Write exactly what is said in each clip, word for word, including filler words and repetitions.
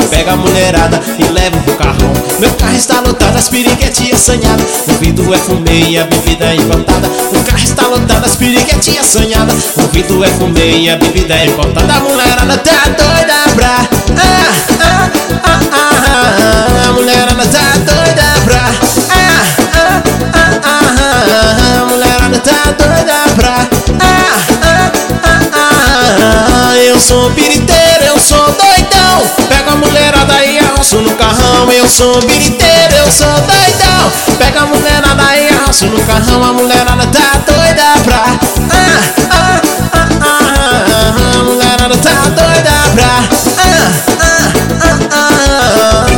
pega a mulherada e leva pro carrão. Meu carro está lotado, as piriguetinhas assanhadas, o vidro é fumê e a bebida é importada. O carro está lotado, as piriguetinhas assanhadas, o vidro é fumê e a bebida é importada. A mulherada tá doida pra ah, ah, ah, ah, ah. A mulherada tá doida pra ah, ah, ah, ah, ah. A mulherada tá doida pra ah, ah, ah, ah, ah. Eu sou biriteiro, eu sou doidão, pega a mulherada e arroço no carrão. Eu sou biriteiro, eu sou doidão, pega a mulherada e arroço no carrão. A mulherada tá doida pra ah, ah, ah, ah, ah. A mulherada tá doida pra ah, ah, ah, ah, ah.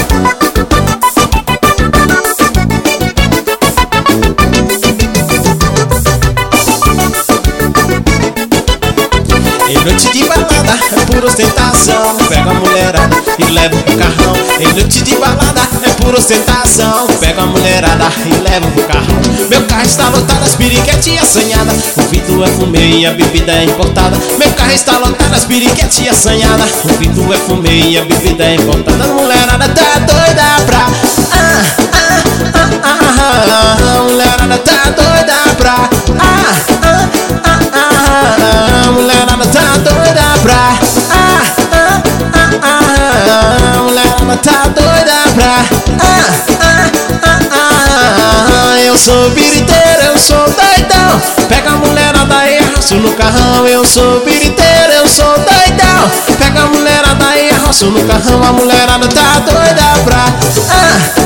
Em noite de balada é pura ostentação, pega a mulherada e leva pro carrão. Em noite de balada é pura ostentação, pega a mulherada e leva pro carrão. Meu carro está lotado, as piriguetinhas assanhadas, o vidro é fumê e a bebida é importada. Meu carro está lotado, as piriguetinhas assanhadas, o vidro é fumê e a bebida é importada. A mulherada tá doida pra ah, ah, ah, ah, ah. A mulherada tá doida pra ah, ah, ah, ah, ah. A mulherada tá doida pra ah, ah, ah, ah, ah. A mulherada tá doida pra ah, ah, ah, ah, ah. Eu sou biriteiro, eu sou doidão, pega a mulherada e arroço no carrão. Eu sou biriteiro, eu sou doidão, pega a mulherada e arroço no carrão. A mulherada tá doida pra ah,